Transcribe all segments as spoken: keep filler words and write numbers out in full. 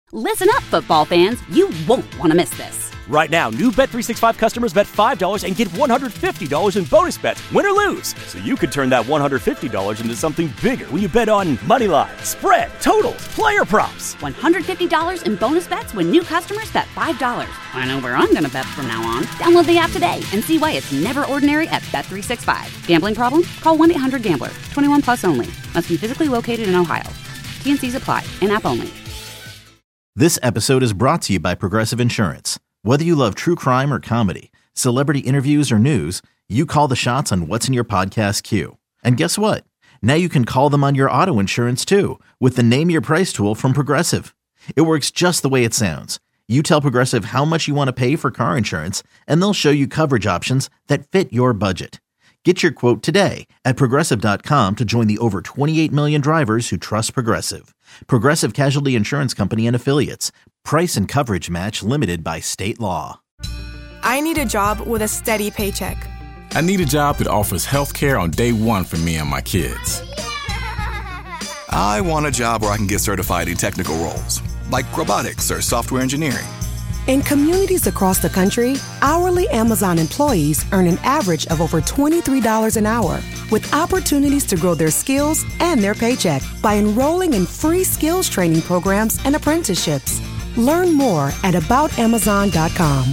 Listen up, football fans. You won't want to miss this. Right now, new Bet three sixty-five customers bet five dollars and get one hundred fifty dollars in bonus bets, win or lose. So you could turn that one hundred fifty dollars into something bigger when you bet on money line, spread, totals, player props. one hundred fifty dollars in bonus bets when new customers bet five dollars. I know where I'm going to bet from now on. Download the app today and see why it's never ordinary at Bet three sixty-five. Gambling problem? Call one eight hundred gambler. twenty-one plus only. Must be physically located in Ohio. T and C's apply. In-app only. This episode is brought to you by Progressive Insurance. Whether you love true crime or comedy, celebrity interviews or news, you call the shots on what's in your podcast queue. And guess what? Now you can call them on your auto insurance too with the Name Your Price tool from Progressive. It works just the way it sounds. You tell Progressive how much you want to pay for car insurance, and they'll show you coverage options that fit your budget. Get your quote today at Progressive dot com to join the over twenty-eight million drivers who trust Progressive. Progressive Casualty Insurance Company and Affiliates. Price and coverage match limited by state law. I need a job with a steady paycheck. I need a job that offers health care on day one for me and my kids. I want a job where I can get certified in technical roles, like robotics or software engineering. In communities across the country, hourly Amazon employees earn an average of over twenty-three dollars an hour, with opportunities to grow their skills and their paycheck by enrolling in free skills training programs and apprenticeships. Learn more at about amazon dot com.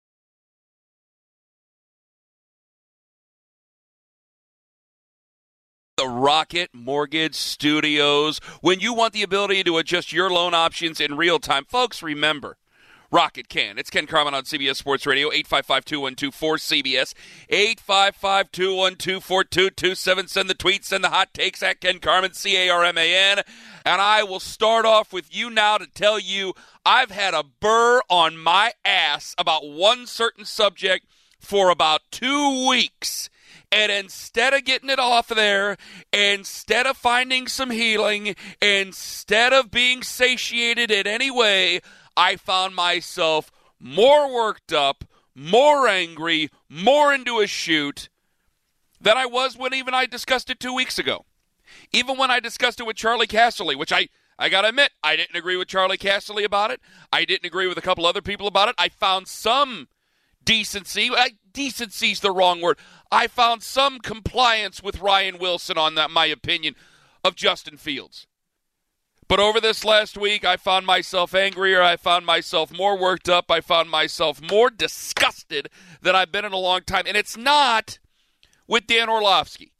The Rocket Mortgage Studios. When you want the ability to adjust your loan options in real time, folks, remember, Rocket can. It's Ken Carman on C B S Sports Radio, eight five five, two one two, four C B S, eight five five, two one two, four two two seven. Send the tweets, send the hot takes at Ken Carman, C A R M A N. And I will start off with you now to tell you I've had a burr on my ass about one certain subject for about two weeks. And instead of getting it off there, instead of finding some healing, instead of being satiated in any way, I found myself more worked up, more angry, more into a shoot than I was when even I discussed it two weeks ago. Even when I discussed it with Charlie Casserly, which I, I got to admit, I didn't agree with Charlie Casserly about it. I didn't agree with a couple other people about it. I found some decency. Uh, decency's the wrong word. I found some compliance with Ryan Wilson on that, my opinion, of Justin Fields. But over this last week, I found myself angrier. I found myself more worked up. I found myself more disgusted than I've been in a long time. And it's not with Dan Orlovsky.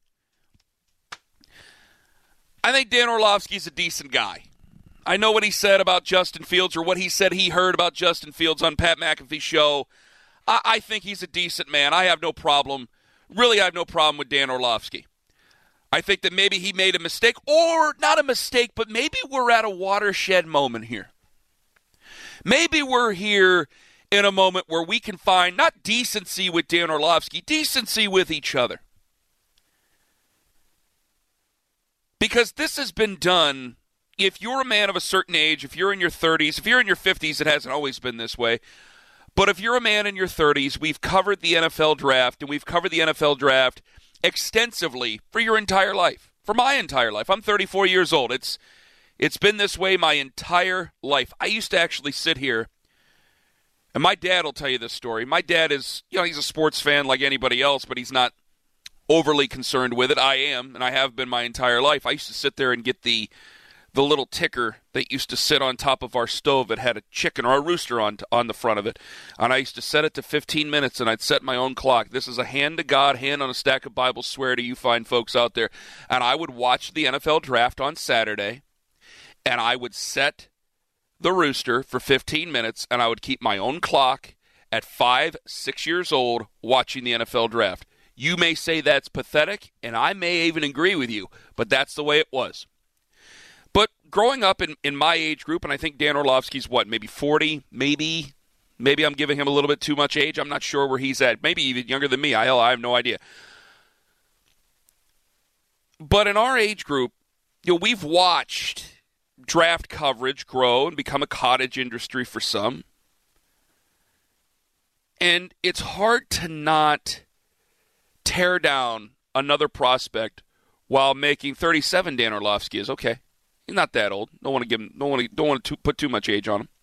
I think Dan Orlovsky's a decent guy. I know what he said about Justin Fields, or what he said he heard about Justin Fields on Pat McAfee's show. I, I think he's a decent man. I have no problem. Really, I have no problem with Dan Orlovsky. I think that maybe he made a mistake, or not a mistake, but maybe we're at a watershed moment here. Maybe we're here in a moment where we can find not decency with Dan Orlovsky, decency with each other. Because this has been done, if you're a man of a certain age, if you're in your thirties, if you're in your fifties, it hasn't always been this way. But if you're a man in your thirties, we've covered the N F L draft, and we've covered the N F L draft extensively for your entire life, for my entire life. I'm thirty-four years old. It's it's been this way my entire life. I used to actually sit here, and my dad will tell you this story. My dad is, you know, he's a sports fan like anybody else, but he's not overly concerned with it. I am, and I have been my entire life. I used to sit there and get the the little ticker that used to sit on top of our stove that had a chicken or a rooster on on the front of it. And I used to set it to fifteen minutes, and I'd set my own clock. This is a hand to God, hand on a stack of Bibles, swear to you fine folks out there. And I would watch the N F L draft on Saturday, and I would set the rooster for fifteen minutes, and I would keep my own clock at five, six years old watching the N F L draft. You may say that's pathetic, and I may even agree with you, but that's the way it was. But growing up in, in my age group, and I think Dan Orlovsky's what, maybe forty, maybe, maybe I'm giving him a little bit too much age. I'm not sure where he's at. Maybe even younger than me. I, I have no idea. But in our age group, you know, we've watched draft coverage grow and become a cottage industry for some. And it's hard to not tear down another prospect while making thirty-seven Dan Orlovsky is okay. He's not that old. Don't want to give him. Don't want to. Don't want to put too much age on him.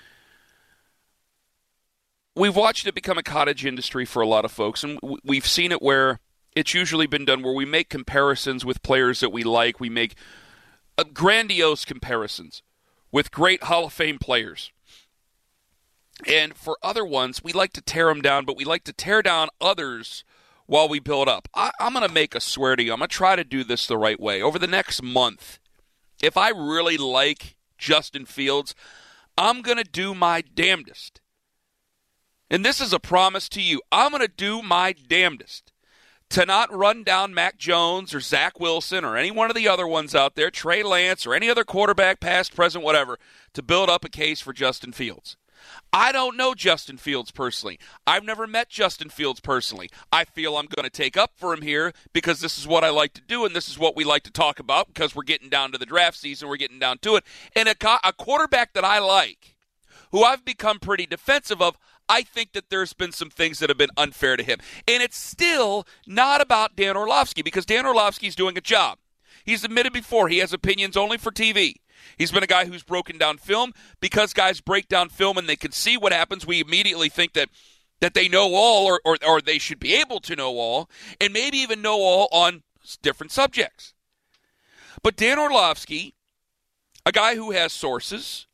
We've watched it become a cottage industry for a lot of folks, and we've seen it where it's usually been done where we make comparisons with players that we like. We make uh, grandiose comparisons with great Hall of Fame players. And for other ones, we like to tear them down, but we like to tear down others while we build up. I, I'm going to make a swear to you. I'm going to try to do this the right way. Over the next month, if I really like Justin Fields, I'm going to do my damnedest. And this is a promise to you. I'm going to do my damnedest to not run down Mac Jones or Zach Wilson or any one of the other ones out there, Trey Lance or any other quarterback, past, present, whatever, to build up a case for Justin Fields. I don't know Justin Fields personally. I've never met Justin Fields personally. I feel I'm going to take up for him here because this is what I like to do and this is what we like to talk about because we're getting down to the draft season. We're getting down to it. And a, a quarterback that I like, who I've become pretty defensive of, I think that there's been some things that have been unfair to him. And it's still not about Dan Orlovsky because Dan Orlovsky's doing a job. He's admitted before he has opinions only for T V. He's been a guy who's broken down film. Because guys break down film and they can see what happens, we immediately think that that they know all or, or, or they should be able to know all and maybe even know all on different subjects. But Dan Orlovsky, a guy who has sources,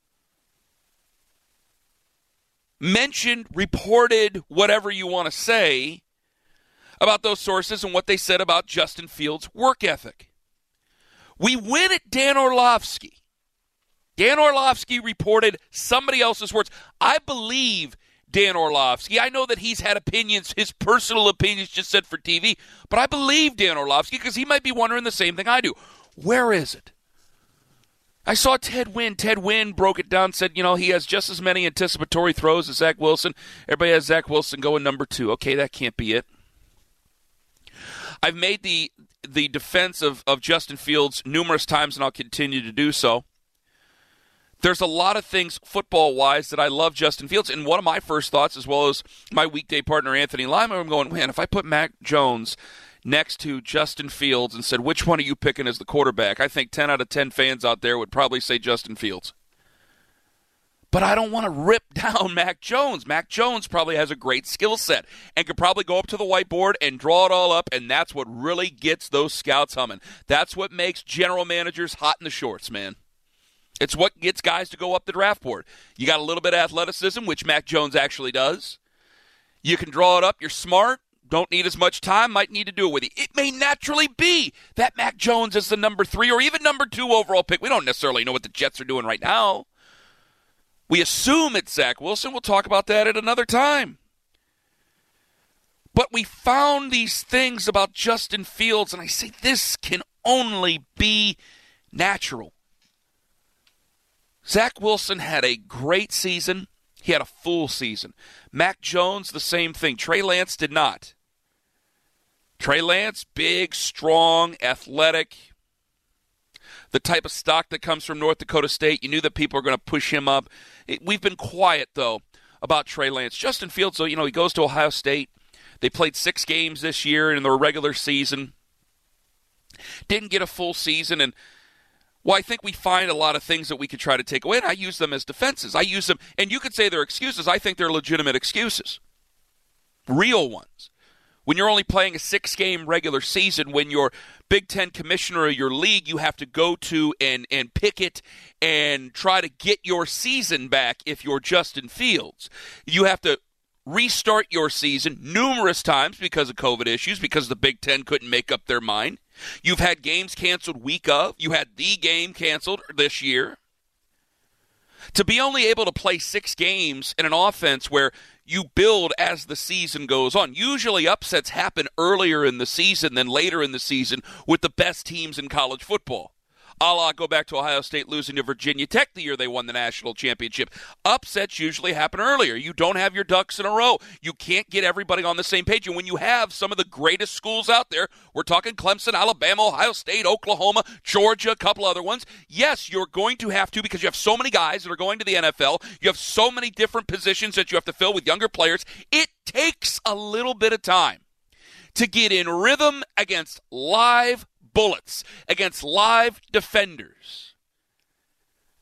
mentioned, reported, whatever you want to say about those sources and what they said about Justin Fields' work ethic. We win at Dan Orlovsky. Dan Orlovsky reported somebody else's words. I believe Dan Orlovsky. I know that he's had opinions, his personal opinions just said for T V, but I believe Dan Orlovsky because he might be wondering the same thing I do. Where is it? I saw Ted Wynn. Ted Wynn broke it down, said, you know, he has just as many anticipatory throws as Zach Wilson. Everybody has Zach Wilson going number two. Okay, that can't be it. I've made the the defense of, of Justin Fields numerous times, and I'll continue to do so. There's a lot of things football-wise that I love Justin Fields, and one of my first thoughts, as well as my weekday partner Anthony Lima, I'm going, man, if I put Mac Jones next to Justin Fields and said, which one are you picking as the quarterback? I think ten out of ten fans out there would probably say Justin Fields. But I don't want to rip down Mac Jones. Mac Jones probably has a great skill set and could probably go up to the whiteboard and draw it all up, and that's what really gets those scouts humming. That's what makes general managers hot in the shorts, man. It's what gets guys to go up the draft board. You got a little bit of athleticism, which Mac Jones actually does. You can draw it up. You're smart. Don't need as much time, might need to do it with you. It may naturally be that Mac Jones is the number three or even number two overall pick. We don't necessarily know what the Jets are doing right now. We assume it's Zach Wilson. We'll talk about that at another time. But we found these things about Justin Fields, and I say this can only be natural. Zach Wilson had a great season. He had a full season. Mac Jones, the same thing. Trey Lance did not. Trey Lance, big, strong, athletic, the type of stock that comes from North Dakota State. You knew that people are going to push him up. It, we've been quiet, though, about Trey Lance. Justin Fields, though, you know, he goes to Ohio State. They played six games this year in their regular season. Didn't get a full season, and well, I think we find a lot of things that we could try to take away, and I use them as defenses. I use them, and you could say they're excuses. I think they're legitimate excuses, real ones. When you're only playing a six-game regular season, when your Big Ten commissioner of your league, you have to go to and, and pick it and try to get your season back if you're Justin Fields. You have to restart your season numerous times because of COVID issues, because the Big Ten couldn't make up their mind. You've had games canceled week of. You had the game canceled this year. To be only able to play six games in an offense where you build as the season goes on. Usually upsets happen earlier in the season than later in the season with the best teams in college football. A la go back to Ohio State losing to Virginia Tech the year they won the national championship. Upsets usually happen earlier. You don't have your ducks in a row. You can't get everybody on the same page. And when you have some of the greatest schools out there, we're talking Clemson, Alabama, Ohio State, Oklahoma, Georgia, a couple other ones. Yes, you're going to have to, because you have so many guys that are going to the N F L. You have so many different positions that you have to fill with younger players. It takes a little bit of time to get in rhythm against live bullets, against live defenders.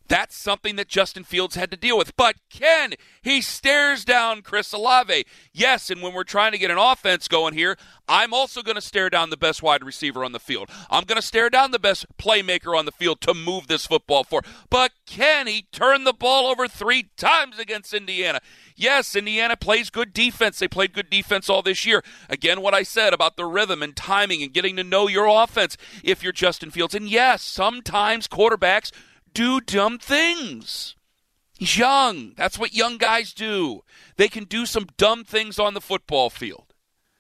That's something that Justin Fields had to deal with. But Ken, he stares down Chris Olave. Yes, and when we're trying to get an offense going here, I'm also going to stare down the best wide receiver on the field. I'm going to stare down the best playmaker on the field to move this football forward. But Ken, he turned the ball over three times against Indiana. Yes, Indiana plays good defense. They played good defense all this year. Again, what I said about the rhythm and timing and getting to know your offense if you're Justin Fields. And yes, sometimes quarterbacks do dumb things. He's young. That's what young guys do. They can do some dumb things on the football field.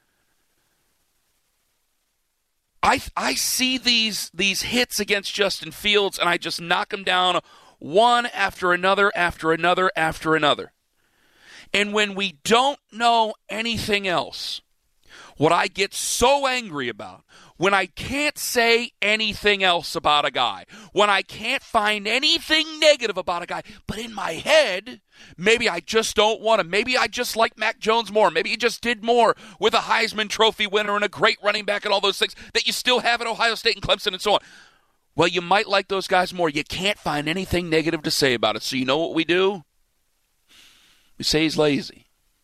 I I see these these hits against Justin Fields, and I just knock them down one after another, after another, after another. And when we don't know anything else, what I get so angry about, when I can't say anything else about a guy, when I can't find anything negative about a guy, but in my head, maybe I just don't want him. Maybe I just like Mac Jones more. Maybe he just did more with a Heisman Trophy winner and a great running back and all those things that you still have at Ohio State and Clemson and so on. Well, you might like those guys more. You can't find anything negative to say about it. So you know what we do? We say he's lazy.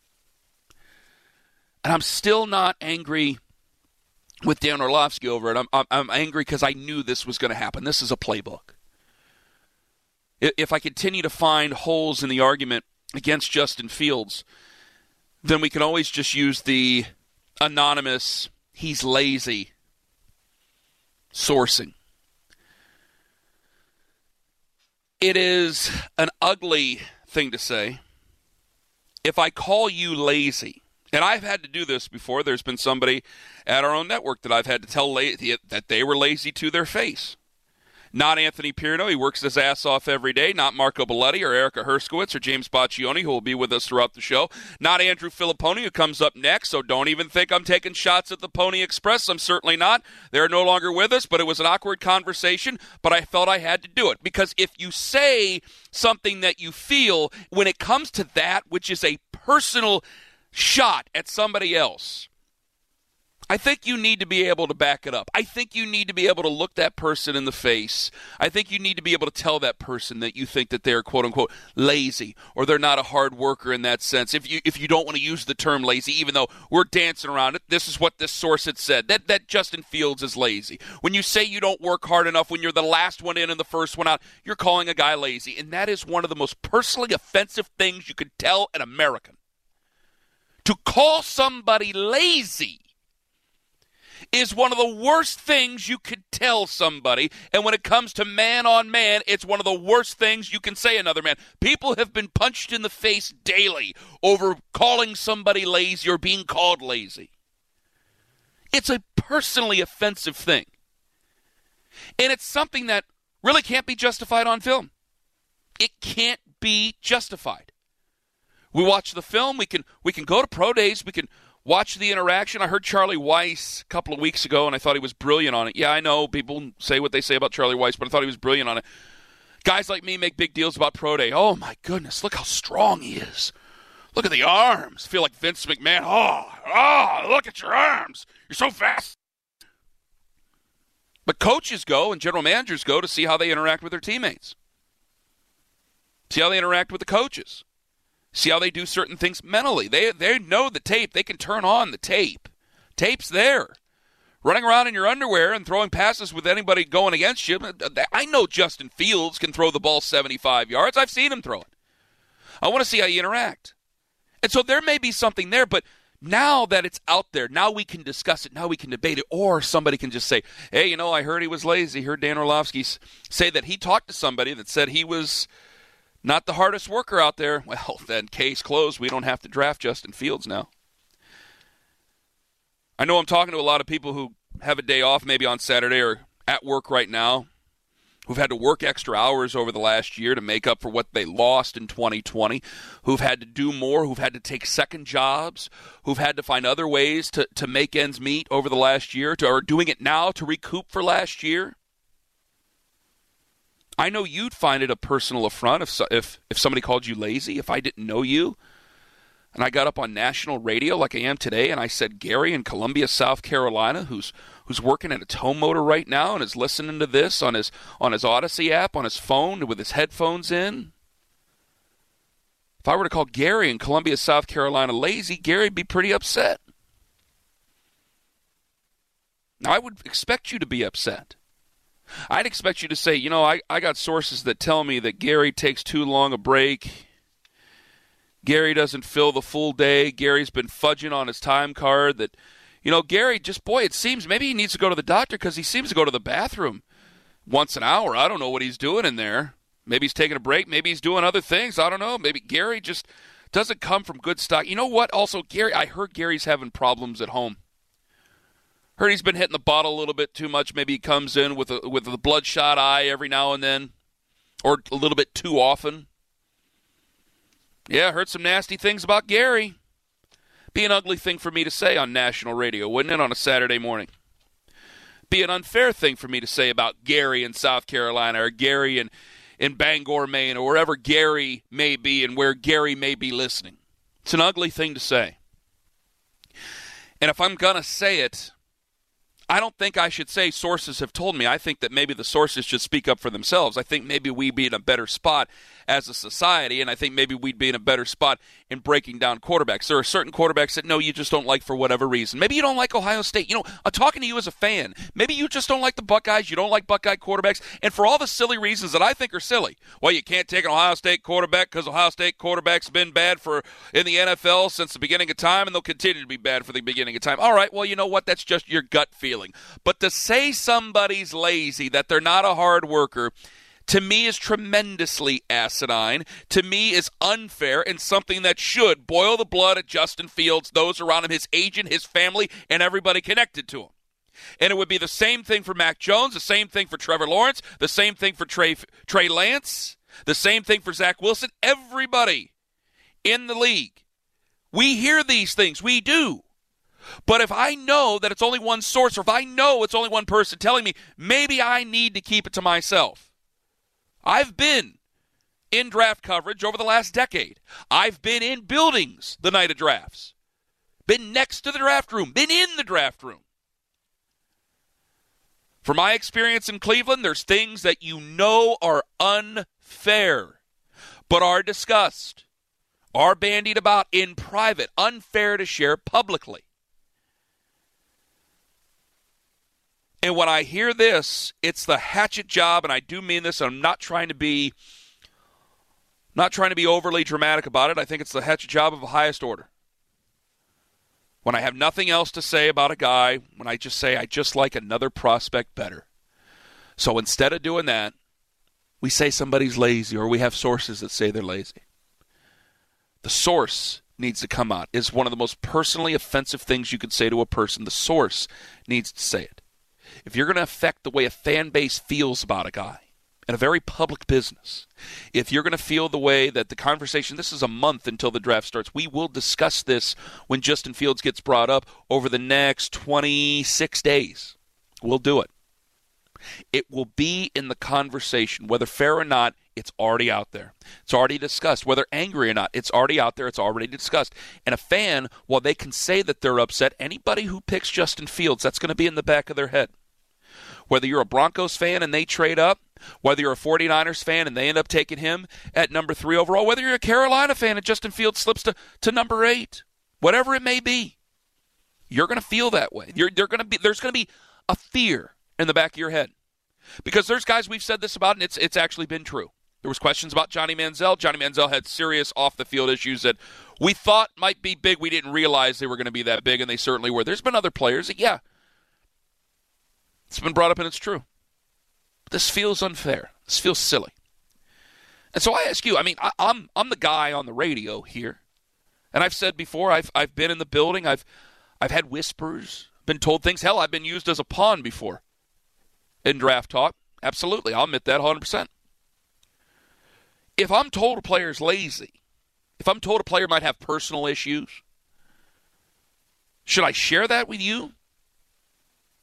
And I'm still not angry with Dan Orlovsky over it. I'm, I'm, I'm angry because I knew this was going to happen. This is a playbook. If I continue to find holes in the argument against Justin Fields, then we can always just use the anonymous, he's lazy sourcing. It is an ugly thing to say. If I call you lazy, and I've had to do this before. There's been somebody at our own network that I've had to tell la- that they were lazy to their face. Not Anthony Pierno. He works his ass off every day. Not Marco Belletti or Erica Herskowitz or James Boccioni, who will be with us throughout the show. Not Andrew Filipponi, who comes up next, so don't even think I'm taking shots at the Pony Express. I'm certainly not. They're no longer with us, but it was an awkward conversation, but I felt I had to do it. Because if you say something that you feel, when it comes to that, which is a personal shot at somebody else, I think you need to be able to back it up. I think you need to be able to look that person in the face. I think you need to be able to tell that person that you think that they're quote-unquote lazy or they're not a hard worker in that sense. If you if you don't want to use the term lazy, even though we're dancing around it, this is what this source had said, that, that Justin Fields is lazy. When you say you don't work hard enough when you're the last one in and the first one out, you're calling a guy lazy. And that is one of the most personally offensive things you could tell an American. To call somebody lazy is one of the worst things you could tell somebody. And when it comes to man on man, it's one of the worst things you can say another man. People have been punched in the face daily over calling somebody lazy or being called lazy. It's a personally offensive thing. And it's something that really can't be justified on film. It can't be justified. We watch the film, we can we can go to pro days, we can watch the interaction. I heard Charlie Weiss a couple of weeks ago, and I thought he was brilliant on it. Yeah, I know people say what they say about Charlie Weiss, but I thought he was brilliant on it. Guys like me make big deals about pro day. Oh, my goodness, look how strong he is. Look at the arms. I feel like Vince McMahon. Oh, oh, look at your arms. You're so fast. But coaches go and general managers go to see how they interact with their teammates. See how they interact with the coaches. See how they do certain things mentally. They they know the tape. They can turn on the tape. Tape's there. Running around in your underwear and throwing passes with anybody going against you. I know Justin Fields can throw the ball seventy-five yards. I've seen him throw it. I want to see how you interact. And so there may be something there, but now that it's out there, now we can discuss it. Now we can debate it. Or somebody can just say, hey, you know, I heard he was lazy. Heard Dan Orlovsky say that he talked to somebody that said he was not the hardest worker out there. Well, then case closed. We don't have to draft Justin Fields now. I know I'm talking to a lot of people who have a day off maybe on Saturday or at work right now, who've had to work extra hours over the last year to make up for what they lost in twenty twenty, who've had to do more, who've had to take second jobs, who've had to find other ways to, to make ends meet over the last year, to, or doing it now to recoup for last year. I know you'd find it a personal affront if if if somebody called you lazy, if I didn't know you. and I got up on national radio like I am today, and I said Gary in Columbia, South Carolina, who's who's working at a tow motor right now and is listening to this on his on his Odyssey app on his phone with his headphones in. If I were to call Gary in Columbia, South Carolina lazy, Gary'd be pretty upset. Now, I would expect you to be upset. I'd expect you to say, you know, I, I got sources that tell me that Gary takes too long a break. Gary doesn't fill the full day. Gary's been fudging on his time card. That, you know, Gary just, boy, it seems maybe he needs to go to the doctor because he seems to go to the bathroom once an hour. I don't know what he's doing in there. Maybe he's taking a break. Maybe he's doing other things. I don't know. Maybe Gary just doesn't come from good stock. You know what? Also, Gary, I heard Gary's having problems at home. Heard he's been hitting the bottle a little bit too much. Maybe he comes in with a with a bloodshot eye every now and then, or a little bit too often. Yeah, I heard some nasty things about Gary. Be an ugly thing for me to say on national radio, wouldn't it, on a Saturday morning? Be an unfair thing for me to say about Gary in South Carolina or Gary in, in Bangor, Maine, or wherever Gary may be and where Gary may be listening. It's an ugly thing to say. And if I'm going to say it, I don't think I should say sources have told me. I think that maybe the sources should speak up for themselves. I think maybe we'd be in a better spot as a society, and I think maybe we'd be in a better spot in breaking down quarterbacks. There are certain quarterbacks that, no, you just don't like for whatever reason. Maybe you don't like Ohio State. You know, I'm talking to you as a fan. Maybe you just don't like the Buckeyes. You don't like Buckeye quarterbacks. And for all the silly reasons that I think are silly, well, you can't take an Ohio State quarterback because Ohio State quarterback's been bad for in the N F L since the beginning of time, and they'll continue to be bad for the beginning of time. All right, well, you know what? That's just your gut feeling. But to say somebody's lazy, that they're not a hard worker, to me is tremendously asinine, to me is unfair, and something that should boil the blood at Justin Fields, those around him, his agent, his family, and everybody connected to him. And it would be the same thing for Mac Jones, the same thing for Trevor Lawrence, the same thing for Trey, Trey Lance, the same thing for Zach Wilson, everybody in the league. We hear these things. We do. But if I know that it's only one source, or if I know it's only one person telling me, maybe I need to keep it to myself. I've been in draft coverage over the last decade. I've been in buildings the night of drafts. Been next to the draft room. Been in the draft room. From my experience in Cleveland, there's things that you know are unfair, but are discussed, are bandied about in private, unfair to share publicly. And when I hear this, it's the hatchet job, and I do mean this. I'm not trying to be, not trying to be overly dramatic about it. I think it's the hatchet job of the highest order. When I have nothing else to say about a guy, when I just say I just like another prospect better. So instead of doing that, we say somebody's lazy, or we have sources that say they're lazy. The source needs to come out. It's one of the most personally offensive things you could say to a person. The source needs to say it. If you're going to affect the way a fan base feels about a guy in a very public business, if you're going to feel the way that the conversation, this is a month until the draft starts, we will discuss this when Justin Fields gets brought up over the next twenty-six days. We'll do it. It will be in the conversation. Whether fair or not, it's already out there. It's already discussed. Whether angry or not, it's already out there. It's already discussed. And a fan, while they can say that they're upset, anybody who picks Justin Fields, that's going to be in the back of their head. Whether you're a Broncos fan and they trade up, whether you're a 49ers fan and they end up taking him at number three overall, whether you're a Carolina fan and Justin Fields slips to, to number eight, whatever it may be, you're going to feel that way. You're, you're going to be, there's going to be a fear in the back of your head. Because there's guys we've said this about, and it's it's actually been true. There was questions about Johnny Manziel. Johnny Manziel had serious off-the-field issues that we thought might be big. We didn't realize they were going to be that big, and they certainly were. There's been other players that, yeah, it's been brought up, and it's true. But this feels unfair. This feels silly. And so I ask you, I mean, I, I'm I'm the guy on the radio here. And I've said before, I've I've been in the building. I've I've had whispers, been told things. Hell, I've been used as a pawn before in draft talk. Absolutely, I'll admit that one hundred percent. If I'm told a player's lazy, if I'm told a player might have personal issues, should I share that with you?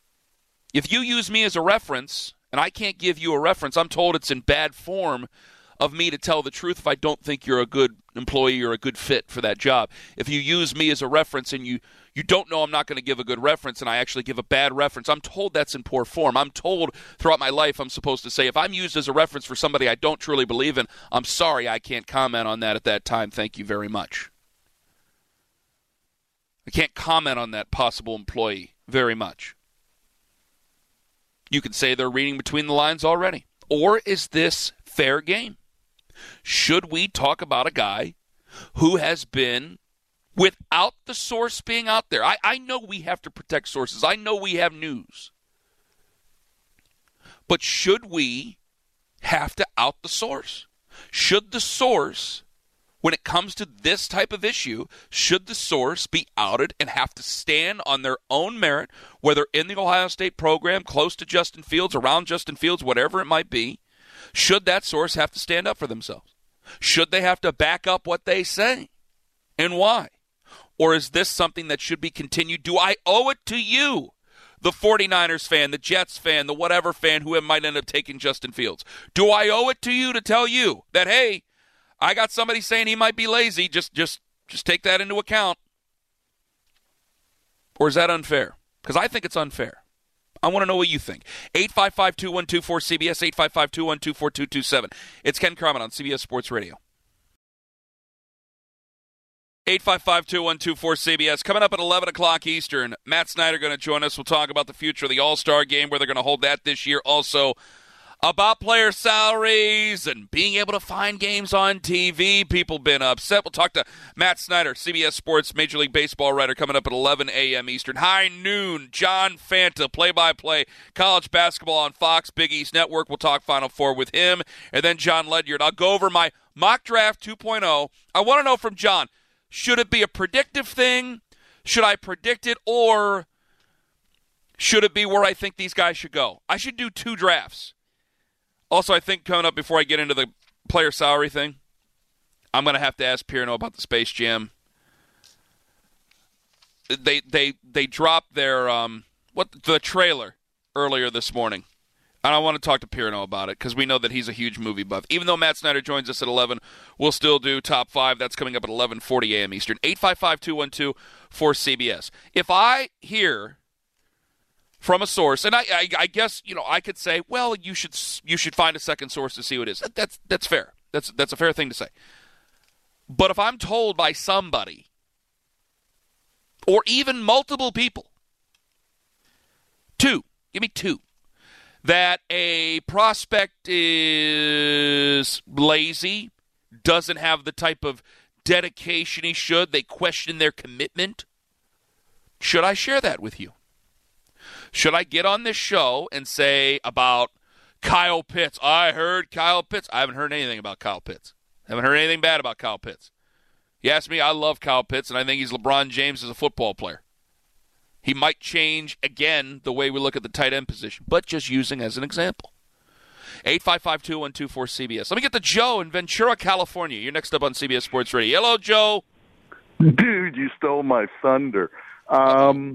If you use me as a reference, and I can't give you a reference, I'm told it's in bad form, of me to tell the truth if I don't think you're a good employee or a good fit for that job. If you use me as a reference and you, you don't know I'm not going to give a good reference and I actually give a bad reference, I'm told that's in poor form. I'm told throughout my life I'm supposed to say, if I'm used as a reference for somebody I don't truly believe in, I'm sorry I can't comment on that at that time. Thank you very much. I can't comment on that possible employee very much. You could say they're reading between the lines already. Or is this fair game? Should we talk about a guy who has been, without the source being out there? I, I know we have to protect sources. I know we have news. But should we have to out the source? Should the source, when it comes to this type of issue, should the source be outed and have to stand on their own merit, whether in the Ohio State program, close to Justin Fields, around Justin Fields, whatever it might be? Should that source have to stand up for themselves? Should they have to back up what they say? And why? Or is this something that should be continued? Do I owe it to you, the 49ers fan, the Jets fan, the whatever fan who might end up taking Justin Fields? Do I owe it to you to tell you that, hey, I got somebody saying he might be lazy, just just just take that into account? Or is that unfair? Because I think it's unfair. I want to know what you think. eight five five, two one two, four C B S, eight five five, two one two, four two two seven. It's Ken Carman on C B S Sports Radio. eight five five, two one two, four C B S. Coming up at eleven o'clock Eastern, Matt Snyder going to join us. We'll talk about the future of the All-Star Game, where they're going to hold that this year. Also, about player salaries and being able to find games on T V. People been upset. We'll talk to Matt Snyder, C B S Sports Major League Baseball writer, coming up at eleven a.m. Eastern. High noon, John Fanta, play-by-play college basketball on Fox Big East Network. We'll talk Final Four with him. And then John Ledyard. I'll go over my mock draft two point oh. I want to know from John, should it be a predictive thing? Should I predict it? Or should it be where I think these guys should go? I should do two drafts. Also, I think coming up before I get into the player salary thing, I'm going to have to ask Pierno about the Space Jam. They they they dropped their um what the trailer earlier this morning, and I want to talk to Pierno about it because we know that he's a huge movie buff. Even though Matt Snyder joins us at eleven, we'll still do top five. That's coming up at eleven forty a.m. Eastern. eight five five, two one two, four C B S. If I hear from a source, and I, I, I guess you know I could say, well, you should you should find a second source to see what it is. That, that's that's fair. That's that's a fair thing to say. But if I'm told by somebody, or even multiple people, two, give me two, that a prospect is lazy, doesn't have the type of dedication he should, they question their commitment, should I share that with you? Should I get on this show and say about Kyle Pitts? I heard Kyle Pitts. I haven't heard anything about Kyle Pitts. I haven't heard anything bad about Kyle Pitts. You ask me, I love Kyle Pitts, and I think he's LeBron James as a football player. He might change, again, the way we look at the tight end position, but just using as an example. eight five five, two one two, four C B S. Let me get to Joe in Ventura, California. You're next up on C B S Sports Radio. Hello, Joe. Dude, you stole my thunder. Um,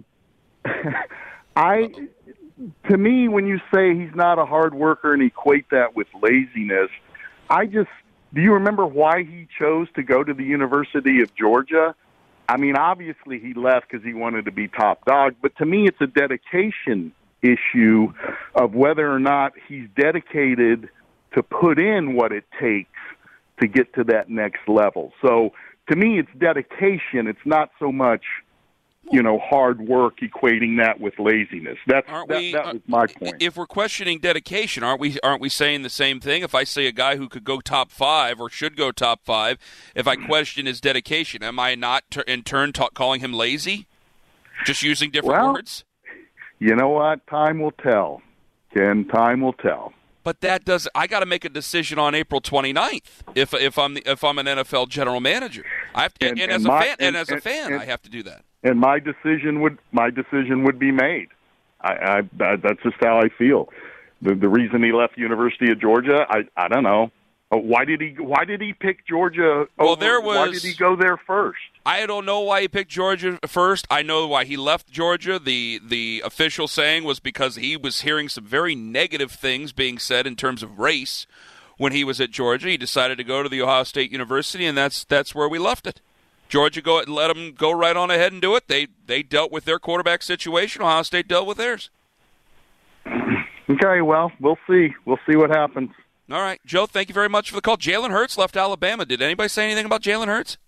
I, to me, when you say he's not a hard worker and equate that with laziness, I just, do you remember why he chose to go to the University of Georgia? I mean, obviously he left because he wanted to be top dog, but to me it's a dedication issue of whether or not he's dedicated to put in what it takes to get to that next level. So to me it's dedication. It's not so much, you know, hard work, equating that with laziness. That's aren't that, we, that uh, was my point. If we're questioning dedication, aren't we aren't we saying the same thing? If I say a guy who could go top five or should go top five, if I question his dedication, am I not t- in turn ta- calling him lazy? Just using different well, words? You know what? Time will tell, Ken. Time will tell. But that does. I got to make a decision on April twenty-ninth if if I'm the, if I'm an N F L general manager. I have to, and, and, and as my, a fan, and, and as a fan, and, I have to do that. And my decision would my decision would be made. I, I, I that's just how I feel. The the reason he left the University of Georgia, I I don't know. Why did he Why did he pick Georgia? Well, over, there was. Why did he go there first? I don't know why he picked Georgia first. I know why he left Georgia. The the official saying was because he was hearing some very negative things being said in terms of race when he was at Georgia. He decided to go to the Ohio State University, and that's that's where we left it. Georgia go let them go right on ahead and do it. They they dealt with their quarterback situation. Ohio State dealt with theirs. Okay, well, we'll see. We'll see what happens. All right. Joe, thank you very much for the call. Jalen Hurts left Alabama. Did anybody say anything about Jalen Hurts?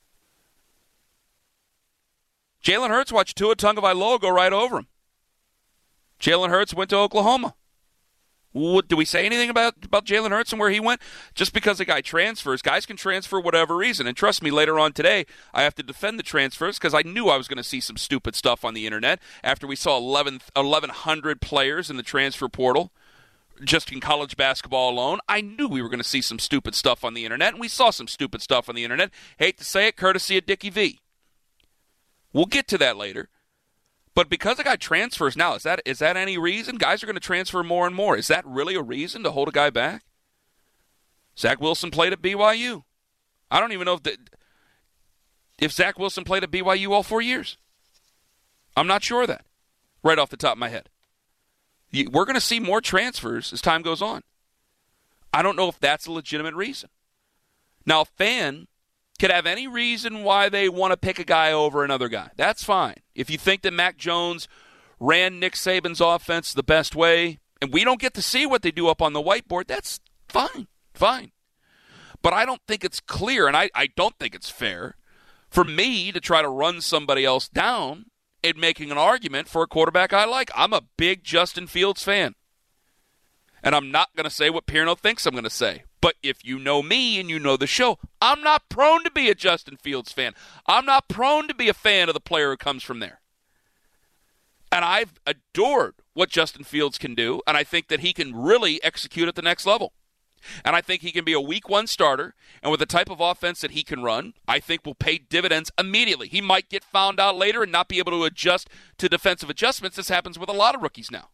Jalen Hurts watched Tua Tagovailoa go right over him. Jalen Hurts went to Oklahoma. What, do we say anything about, about Jalen Hurts and where he went? Just because a guy transfers, guys can transfer whatever reason. And trust me, later on today, I have to defend the transfers because I knew I was going to see some stupid stuff on the internet after we saw eleven, eleven hundred players in the transfer portal just in college basketball alone. I knew we were going to see some stupid stuff on the internet, and we saw some stupid stuff on the internet. Hate to say it, courtesy of Dickie V. We'll get to that later. But because a guy transfers now, is that is that any reason? Guys are going to transfer more and more. Is that really a reason to hold a guy back? Zach Wilson played at B Y U. I don't even know if the, if Zach Wilson played at B Y U all four years. I'm not sure of that, right off the top of my head. We're going to see more transfers as time goes on. I don't know if that's a legitimate reason. Now, a fan could have any reason why they want to pick a guy over another guy. That's fine. If you think that Mac Jones ran Nick Saban's offense the best way, and we don't get to see what they do up on the whiteboard, that's fine, fine. But I don't think it's clear, and I, I don't think it's fair for me to try to run somebody else down and making an argument for a quarterback I like. I'm a big Justin Fields fan. And I'm not going to say what Pierno thinks I'm going to say. But if you know me and you know the show, I'm not prone to be a Justin Fields fan. I'm not prone to be a fan of the player who comes from there. And I've adored what Justin Fields can do, and I think that he can really execute at the next level. And I think he can be a week one starter, and with the type of offense that he can run, I think will pay dividends immediately. He might get found out later and not be able to adjust to defensive adjustments. This happens with a lot of rookies now.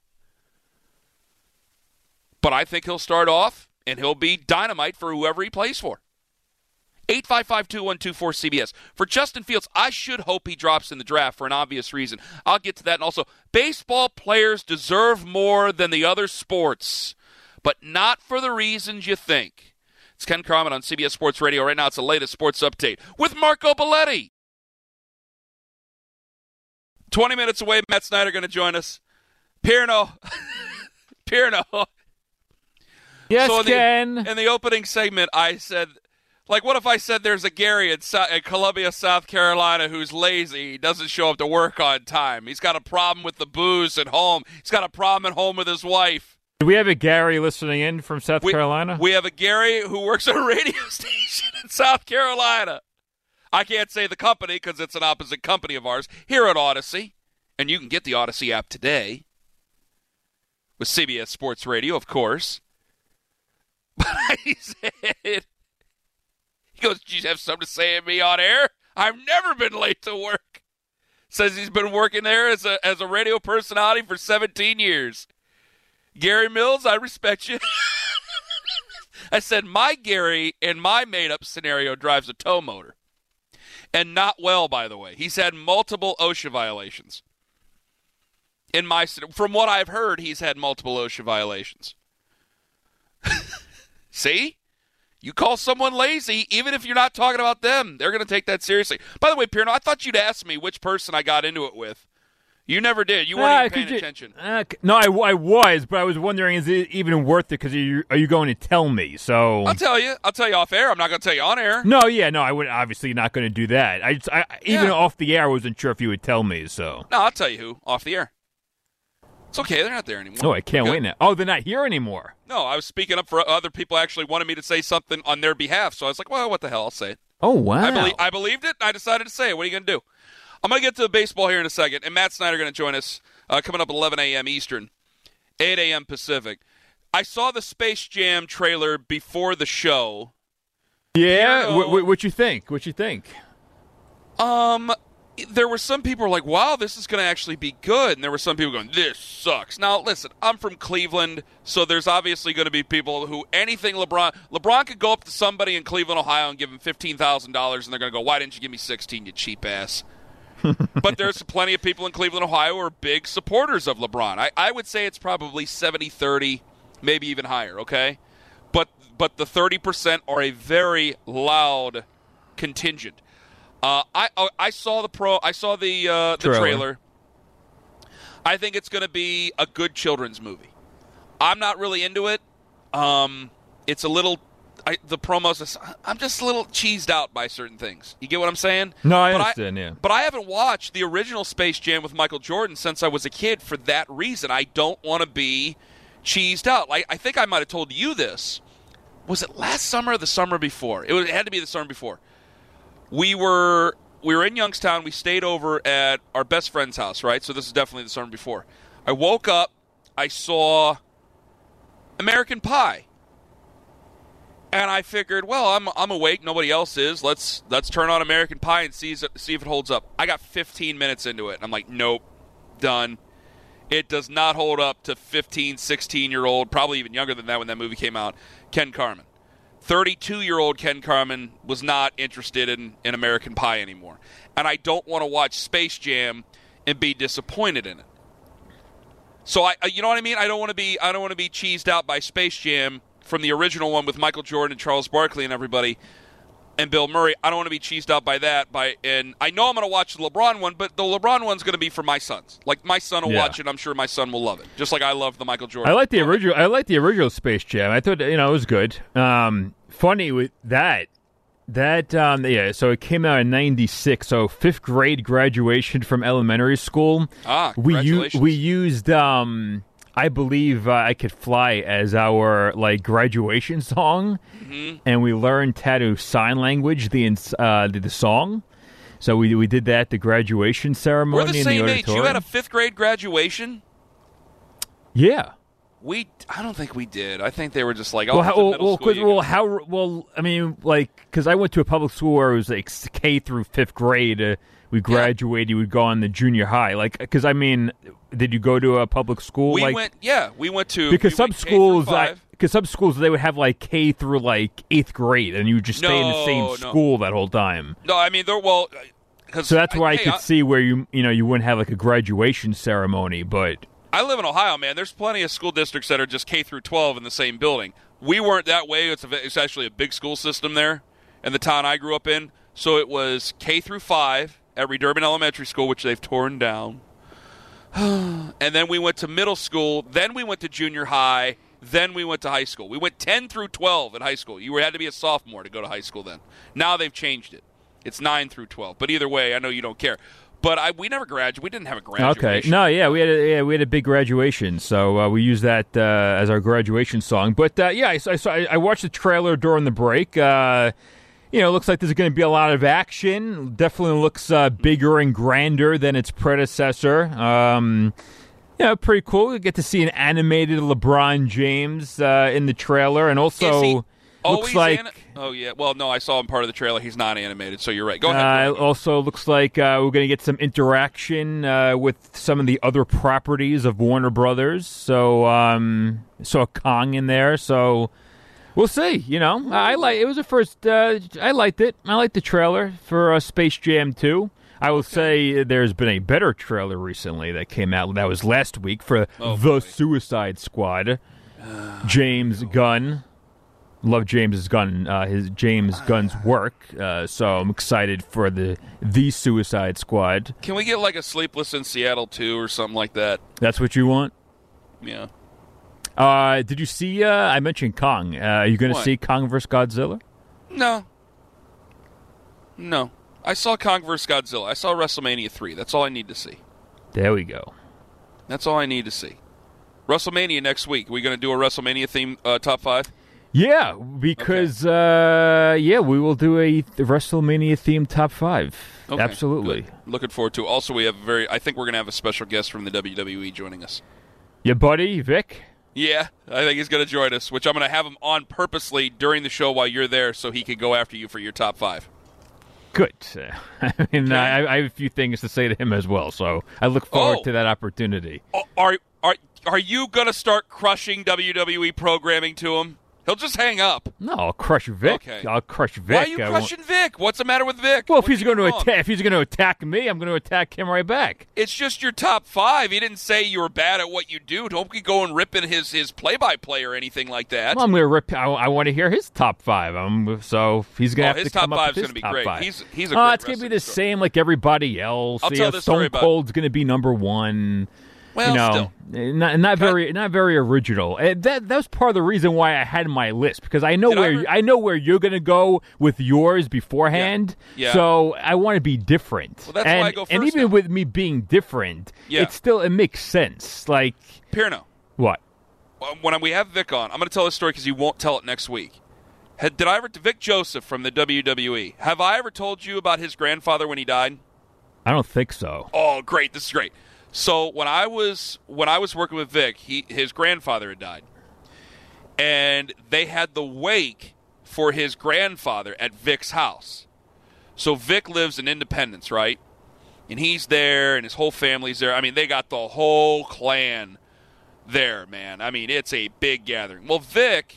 But I think he'll start off, and he'll be dynamite for whoever he plays for. eight five five, two one two, four C B S. For Justin Fields, I should hope he drops in the draft for an obvious reason. I'll get to that. And also, baseball players deserve more than the other sports, but not for the reasons you think. It's Ken Carman on C B S Sports Radio. Right now, it's the latest sports update with Marco Belletti. twenty minutes away, Matt Snyder going to join us. Pierno. Pierno. Yes, so in Ken. The, in the opening segment, I said, like, what if I said there's a Gary in, South, in Columbia, South Carolina who's lazy, he doesn't show up to work on time. He's got a problem with the booze at home. He's got a problem at home with his wife. Do we have a Gary listening in from South we, Carolina? We have a Gary who works at a radio station in South Carolina. I can't say the company because it's an opposite company of ours here at Odyssey. And you can get the Odyssey app today with C B S Sports Radio, of course. But he said, he goes, "Do you have something to say to me on air? I've never been late to work." Says he's been working there as a as a radio personality for seventeen years. Gary Mills, I respect you. I said, my Gary in my made-up scenario drives a tow motor. And not well, by the way. He's had multiple OSHA violations. In my, from what I've heard, he's had multiple OSHA violations. See? You call someone lazy, even if you're not talking about them, they're going to take that seriously. By the way, Pierno, I thought you'd ask me which person I got into it with. You never did. You weren't uh, even paying you, attention. Uh, no, I, I was, but I was wondering, is it even worth it? Because are you, are you going to tell me? So I'll tell you. I'll tell you off air. I'm not going to tell you on air. No, yeah, no, I would obviously not going to do that. I, just, I even yeah. off the air, I wasn't sure if you would tell me. So no, I'll tell you who off the air. It's okay. They're not there anymore. Oh, I can't wait now. Oh, they're not here anymore. No, I was speaking up for other people. Actually wanted me to say something on their behalf, so I was like, well, what the hell? I'll say it. Oh, wow. I, belie- I believed it, and I decided to say it. What are you going to do? I'm going to get to the baseball here in a second, and Matt Snyder going to join us uh, coming up at eleven a.m. Eastern, eight a.m. Pacific. I saw the Space Jam trailer before the show. Yeah? What, what, what you think? What you think? Um... There were some people who were like, wow, this is going to actually be good. And there were some people going, this sucks. Now, listen, I'm from Cleveland, so there's obviously going to be people who anything LeBron – LeBron could go up to somebody in Cleveland, Ohio, and give him fifteen thousand dollars, and they're going to go, why didn't you give me sixteen, you cheap ass? But there's plenty of people in Cleveland, Ohio, who are big supporters of LeBron. I, I would say it's probably seventy thirty, maybe even higher, okay? But but the thirty percent are a very loud contingent. Uh, I I saw the pro. I saw the uh, the trailer. trailer. I think it's going to be a good children's movie. I'm not really into it. Um, it's a little. I, the promos. I'm just a little cheesed out by certain things. You get what I'm saying? No, I but understand. I, yeah, but I haven't watched the original Space Jam with Michael Jordan since I was a kid. For that reason, I don't want to be cheesed out. Like I think I might have told you this. Was it last summer or the summer before? It, was, it had to be the summer before. We were we were in Youngstown. We stayed over at our best friend's house, right? So this is definitely the summer before. I woke up. I saw American Pie. And I figured, well, I'm I'm awake. Nobody else is. Let's let's turn on American Pie and see see if it holds up. I got fifteen minutes into it, and I'm like, nope, done. It does not hold up to fifteen, sixteen-year-old, probably even younger than that when that movie came out, Ken Carman. thirty-two-year-old Ken Carman was not interested in, in American Pie anymore. And I don't want to watch Space Jam and be disappointed in it. So I, you know what I mean? I don't want to be I don't want to be cheesed out by Space Jam from the original one with Michael Jordan and Charles Barkley and everybody and Bill Murray. I don't want to be cheesed out by that. By and I know I'm going to watch the LeBron one, but the LeBron one's going to be for my sons. Like my son will yeah. watch it. I'm sure my son will love it, just like I love the Michael Jordan. I like the original. I like the original Space Jam. I thought you know it was good. Um, funny with that. That um, yeah. So it came out in ninety-six. So fifth grade graduation from elementary school. Ah, we congratulations. U- we used. Um, I believe uh, I Could Fly as our like graduation song, mm-hmm. and we learned how to sign language the uh, the, the song. So we we did that at the graduation ceremony. We're the in same the age. You had a fifth grade graduation. Yeah. We, I don't think we did. I think they were just like, oh, well, how, well, well, school, well how, well, I mean, like, because I went to a public school where it was like K through fifth grade. Uh, we graduated, yeah. you would go on the junior high. Like, because I mean, did you go to a public school? We like, went, yeah, we went to because we some went schools, K through five. Because some schools they would have like K through like eighth grade, and you would just stay no, in the same no. school that whole time. No, I mean, they're well. So that's where I, I hey, could I, see where you, you know, you wouldn't have like a graduation ceremony, but. I live in Ohio, man. There's plenty of school districts that are just K through twelve in the same building. We weren't that way. It's, a, it's actually a big school system there in the town I grew up in. So it was K through five at Redurbin Elementary School, which they've torn down. And then we went to middle school. Then we went to junior high. Then we went to high school. We went ten through twelve at high school. You had to be a sophomore to go to high school then. Now they've changed it. It's nine through twelve. But either way, I know you don't care. But I, we never graduated. We didn't have a graduation. Okay. No, yeah, we had a, yeah, we had a big graduation, so uh, we used that uh, as our graduation song. But uh, yeah, I, I, saw, I watched the trailer during the break. Uh, you know, it looks like there's going to be a lot of action. Definitely looks uh, bigger and grander than its predecessor. Um, you know, pretty cool. We get to see an animated LeBron James uh, in the trailer, and also looks like. An- oh yeah. Well, no, I saw him part of the trailer. He's not animated, so you're right. Go ahead. Uh, also, looks like uh, we're going to get some interaction uh, with some of the other properties of Warner Brothers. So, um, saw Kong in there. So, we'll see. You know, I like. It was the first. Uh, I liked it. I liked the trailer for uh, Space Jam two. I will say there's been a better trailer recently that came out. That was last week for oh, The boy. Suicide Squad. Uh, James Gunn. Love James Gunn, uh, his James Gunn's work, uh, so I'm excited for the the Suicide Squad. Can we get like a Sleepless in Seattle two or something like that? That's what you want? Yeah. Uh, did you see? Uh, I mentioned Kong. Uh, are you going to What? see Kong versus Godzilla? No. No. I saw Kong versus Godzilla. I saw WrestleMania three. That's all I need to see. There we go. That's all I need to see. WrestleMania next week. Are we going to do a WrestleMania theme uh, top five? Yeah, because okay. uh, yeah, we will do a WrestleMania themed top five. Okay, absolutely. Good. Looking forward to it. Also, we have a very. I think we're going to have a special guest from the W W E joining us. Your buddy Vic. Yeah, I think he's going to join us. Which I'm going to have him on purposely during the show while you're there, so he can go after you for your top five. Good. I mean, okay. I, I have a few things to say to him as well, so I look forward oh. to that opportunity. Oh, are are are you going to start crushing W W E programming to him? He'll just hang up. No, I'll crush Vic. Okay. I'll crush Vic. Why are you crushing Vic? What's the matter with Vic? Well, if What he's did going he to do wrong? attack, if he's going to attack me, I'm going to attack him right back. It's just your top five. He didn't say you were bad at what you do. Don't be going ripping his, his play-by-play or anything like that. Well, I'm going to rip. I, I want to hear his top five. Um, so he's going to Oh, have his to come top up five's with his gonna be top great. five. He's- he's a uh, great It's going to be wrestling the same like everybody else. I'll You tell know, this story Stone about- Cold's going to be number one. Well, you know, still. not not very not very original. And that that was part of the reason why I had my list because I know Did I where ever- I know where you're going to go with yours beforehand. Yeah. Yeah. So I want to be different. Well, that's and, why I go And first even now. with me being different, Yeah. it still it makes sense. Like Pierno, what? when we have Vic on, I'm going to tell this story because you won't tell it next week. Had, did I ever, Vic Joseph from the W W E, have I ever told you about his grandfather when he died? I don't think so. Oh, great! This is great. So when I was when I was working with Vic, he his grandfather had died, and they had the wake for his grandfather at Vic's house. So Vic lives in Independence, right? And he's there, and his whole family's there. I mean, they got the whole clan there, man. I mean, it's a big gathering. Well, Vic,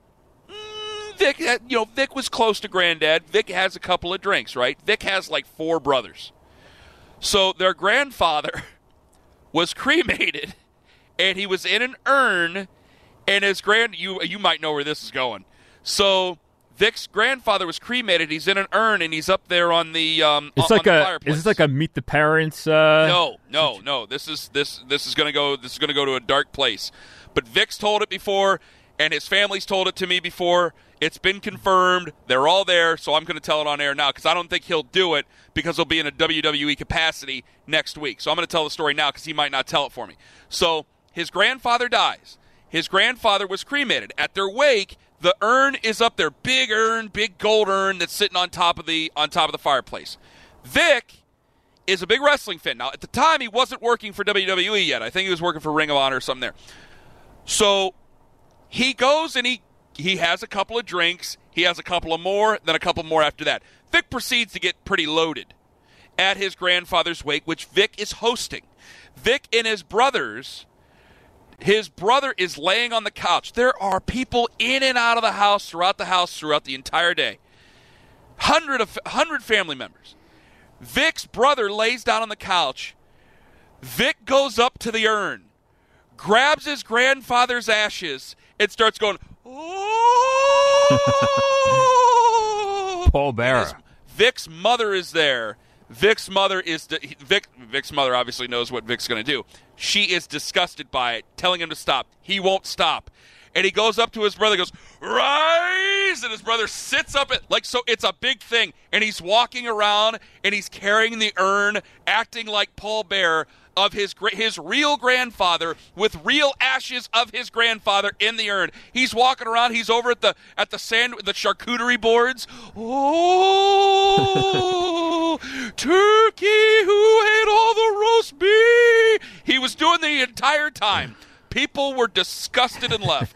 mm, Vic, had- you know, Vic was close to Granddad. Vic has a couple of drinks, right? Vic has like four brothers. So their grandfather was cremated, and he was in an urn, and his grand you you might know where this is going. So Vic's grandfather was cremated. He's in an urn, and he's up there on the um. It's on, like on the a fireplace. is this like a Meet the Parents? Uh, No, no, no. This is this this is gonna go. This is gonna go to a dark place. But Vic's told it before, and his family's told it to me before. It's been confirmed. They're all there, so I'm going to tell it on air now because I don't think he'll do it because he'll be in a W W E capacity next week. So I'm going to tell the story now because he might not tell it for me. So his grandfather dies. His grandfather was cremated. At their wake, the urn is up there, big urn, big gold urn that's sitting on top of the on top of the fireplace. Vic is a big wrestling fan. Now, at the time, he wasn't working for W W E yet. I think he was working for Ring of Honor or something there. So he goes and he He has a couple of drinks. He has a couple of more, then a couple more after that. Vic proceeds to get pretty loaded at his grandfather's wake, which Vic is hosting. Vic and his brothers, his brother is laying on the couch. There are people in and out of the house, throughout the house, throughout the entire day. Hundred of hundred family members. Vic's brother lays down on the couch. Vic goes up to the urn, grabs his grandfather's ashes, and starts going, oh! Paul Bearer. Vic's mother is there. Vic's mother is di- Vic. Vic's mother obviously knows what Vic's going to do. She is disgusted by it, telling him to stop. He won't stop, and he goes up to his brother, goes rise, and his brother sits up at like so. It's a big thing, and he's walking around and he's carrying the urn, acting like Paul Bearer of his his real grandfather with real ashes of his grandfather in the urn. He's walking around. He's over at the at the sand the charcuterie boards. Oh, turkey who ate all the roast beef. He was doing the entire time. People were disgusted and left.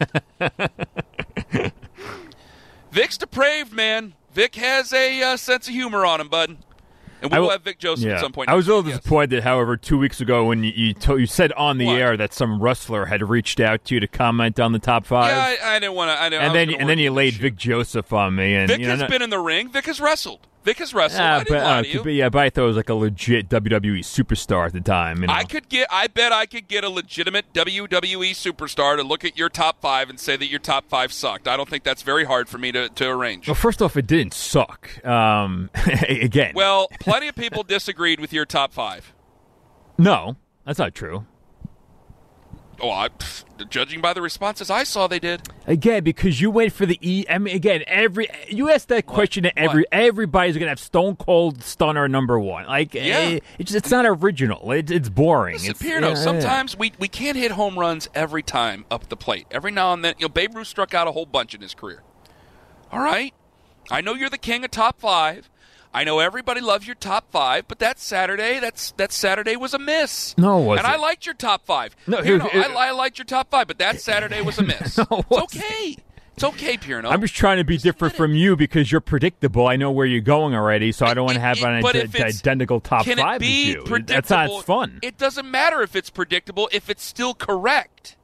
Vic's depraved, man. Vic has a uh, sense of humor on him, bud. And we will have Vic Joseph yeah. at some point. I was a little yes. disappointed, however, two weeks ago when you you, to, you said on the What? air that some wrestler had reached out to you to comment on the top five. Yeah, I, I didn't want to. I didn't, I and was then gonna and then work you the laid issue. Vic Joseph on me. And Vic you know, has not- been in the ring. Vic has wrestled. Vic has wrestled. Ah, I didn't but, lie uh, to you. but yeah, but I thought it was like a legit W W E superstar at the time. You know? I could get. I bet I could get a legitimate W W E superstar to look at your top five and say that your top five sucked. I don't think that's very hard for me to, to arrange. Well, first off, it didn't suck. Um, again, Well, plenty of people disagreed with your top five. no, that's not true. Oh, I, pff, judging by the responses I saw, they did. Again, because you went for the E. I mean, again, every you asked that question to every What? everybody's gonna have Stone Cold Stunner number one. Like, Yeah. eh, it's it's not original. It's it's boring. Listen, it's, Pierno, yeah, sometimes we, we can't hit home runs every time up the plate. Every now and then, you know, Babe Ruth struck out a whole bunch in his career. All right? I know you're the king of top five. I know everybody loves your top five, but that Saturday, that's that Saturday was a miss. No, it wasn't. And I liked your top five. No, Pierno, it- it- I, I liked your top five, but that Saturday was a miss. No, it it's wasn't. okay. It's okay, Pierno. I'm just trying to be different from you because you're predictable. I know where you're going already, so I don't want to have It- an but ide- if it's- identical top Can five it be as you. predictable? That's not fun. It doesn't matter if it's predictable if it's still correct.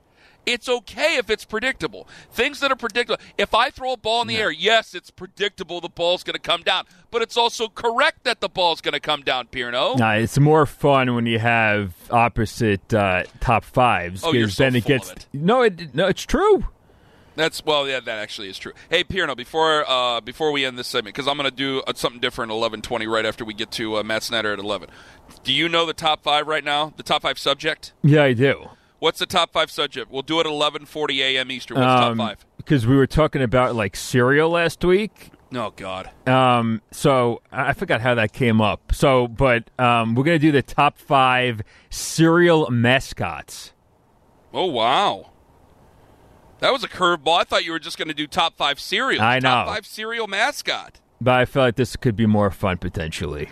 It's okay if it's predictable. Things that are predictable. If I throw a ball in the air, yes, it's predictable the ball's going to come down. But it's also correct that the ball's going to come down, Pierno. Nah, it's more fun when you have opposite uh, top fives. Oh, you're so then it full gets, of it. No, it, no, it's true. That's well, yeah, that actually is true. Hey, Pierno, before uh, before we end this segment, because I'm going to do uh, something different at eleven twenty right after we get to uh, Matt Snyder at eleven. Do you know the top five right now? The top five subject? Yeah, I do. What's the top five subject? We'll do it at eleven forty a.m. Eastern. What's um, top five? Because we were talking about like cereal last week. Oh God. Um. So I forgot how that came up. So, but um, we're going to do the top five cereal mascots. Oh wow. That was a curveball. I thought you were just going to do top five cereal. I know. Top five cereal mascot. But I feel like this could be more fun potentially.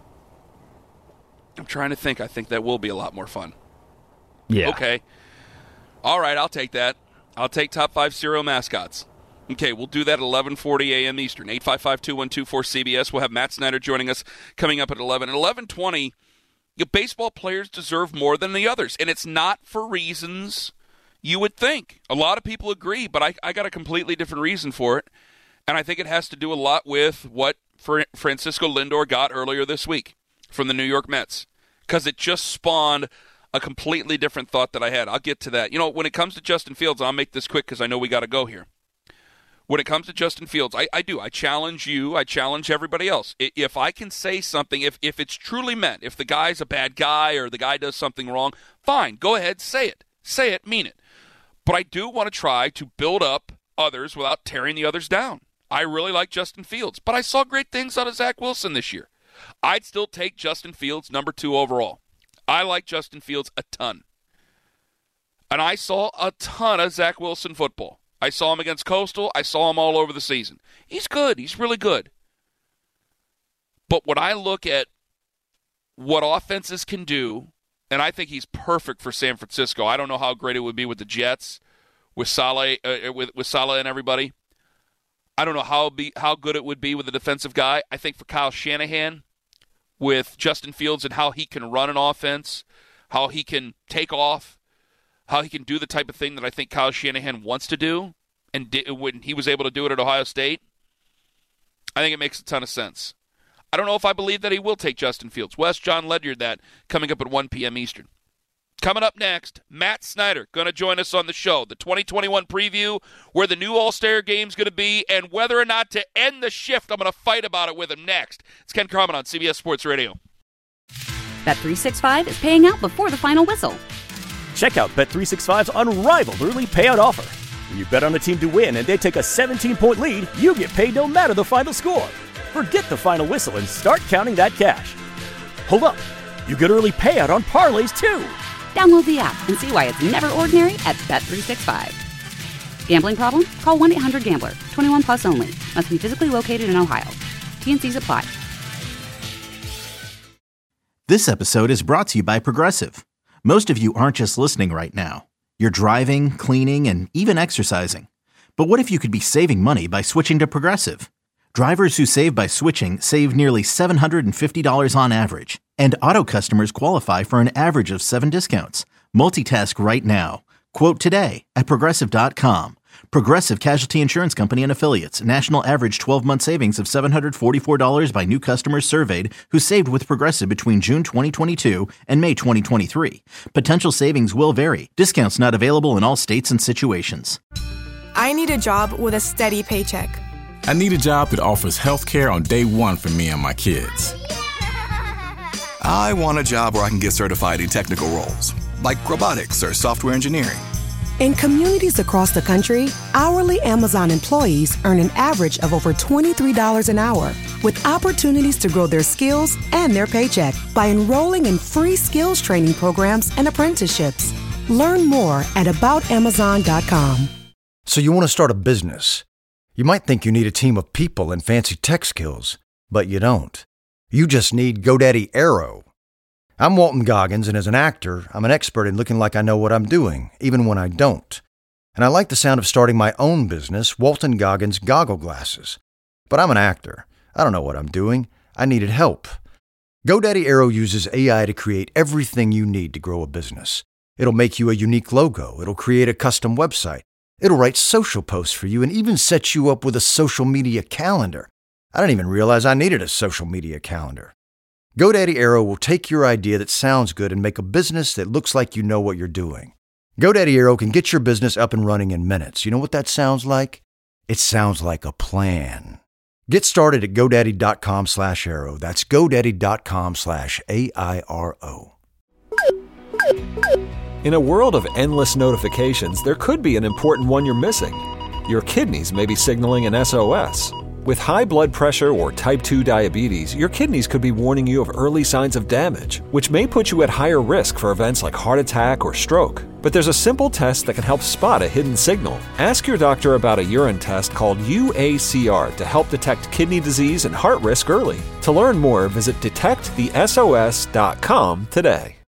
I'm trying to think. I think that will be a lot more fun. Yeah. Okay. All right, I'll take that. I'll take top five cereal mascots. Okay, we'll do that at eleven forty a.m. Eastern. eight five five, two one two, four C B S. We'll have Matt Snyder joining us coming up at eleven. At eleven twenty, you know, baseball players deserve more than the others, and it's not for reasons you would think. A lot of people agree, but I, I got a completely different reason for it, and I think it has to do a lot with what Francisco Lindor got earlier this week from the New York Mets, because it just spawned a completely different thought that I had. I'll get to that. You know, when it comes to Justin Fields, I'll make this quick because I know we got to go here. When it comes to Justin Fields, I, I do. I challenge you. I challenge everybody else. If I can say something, if, if it's truly meant, if the guy's a bad guy or the guy does something wrong, fine. Go ahead, say it. Say it, mean it. But I do want to try to build up others without tearing the others down. I really like Justin Fields, but I saw great things out of Zach Wilson this year. I'd still take Justin Fields number two overall. I like Justin Fields a ton. And I saw a ton of Zach Wilson football. I saw him against Coastal. I saw him all over the season. He's good. He's really good. But when I look at what offenses can do, and I think he's perfect for San Francisco. I don't know how great it would be with the Jets, with Saleh, uh, with, with Saleh and everybody. I don't know how be how good it would be with a defensive guy. I think for Kyle Shanahan, with Justin Fields and how he can run an offense, how he can take off, how he can do the type of thing that I think Kyle Shanahan wants to do, and did, when he was able to do it at Ohio State, I think it makes a ton of sense. I don't know if I believe that he will take Justin Fields. Wes, John Ledyard, that coming up at one p.m. Eastern. Coming up next, Matt Snyder going to join us on the show. The twenty twenty-one preview, where the new All-Star Game's going to be, and whether or not to end the shift. I'm going to fight about it with him next. It's Ken Carman on C B S Sports Radio. Bet three sixty-five is paying out before the final whistle. Check out Bet three sixty-five's unrivaled early payout offer. When you bet on a team to win and they take a seventeen-point lead, you get paid no matter the final score. Forget the final whistle and start counting that cash. Hold up. You get early payout on parlays, too. Download the app and see why it's never ordinary at Bet three sixty-five. Gambling problem? Call one eight hundred gambler. twenty-one plus only. Must be physically located in Ohio. T and C's apply. This episode is brought to you by Progressive. Most of you aren't just listening right now. You're driving, cleaning, and even exercising. But what if you could be saving money by switching to Progressive? Drivers who save by switching save nearly seven hundred fifty dollars on average. And auto customers qualify for an average of seven discounts. Multitask right now. Quote today at Progressive dot com. Progressive Casualty Insurance Company and Affiliates. National average twelve-month savings of seven hundred forty-four dollars by new customers surveyed who saved with Progressive between June twenty twenty-two and May twenty twenty-three. Potential savings will vary. Discounts not available in all states and situations. I need a job with a steady paycheck. I need a job that offers health care on day one for me and my kids. I want a job where I can get certified in technical roles, like robotics or software engineering. In communities across the country, hourly Amazon employees earn an average of over twenty-three dollars an hour, with opportunities to grow their skills and their paycheck by enrolling in free skills training programs and apprenticeships. Learn more at about amazon dot com. So you want to start a business. You might think you need a team of people and fancy tech skills, but you don't. You just need GoDaddy Aero. I'm Walton Goggins, and as an actor, I'm an expert in looking like I know what I'm doing, even when I don't. And I like the sound of starting my own business, Walton Goggins Goggle Glasses. But I'm an actor. I don't know what I'm doing. I needed help. GoDaddy Aero uses A I to create everything you need to grow a business. It'll make you a unique logo. It'll create a custom website. It'll write social posts for you and even set you up with a social media calendar. I didn't even realize I needed a social media calendar. GoDaddy Aero will take your idea that sounds good and make a business that looks like you know what you're doing. GoDaddy Aero can get your business up and running in minutes. You know what that sounds like? It sounds like a plan. Get started at GoDaddy.com slash Aero. That's GoDaddy.com slash A I R O. In a world of endless notifications, there could be an important one you're missing. Your kidneys may be signaling an S O S. With high blood pressure or type two diabetes, your kidneys could be warning you of early signs of damage, which may put you at higher risk for events like heart attack or stroke. But there's a simple test that can help spot a hidden signal. Ask your doctor about a urine test called U A C R to help detect kidney disease and heart risk early. To learn more, visit detect the S O S dot com today.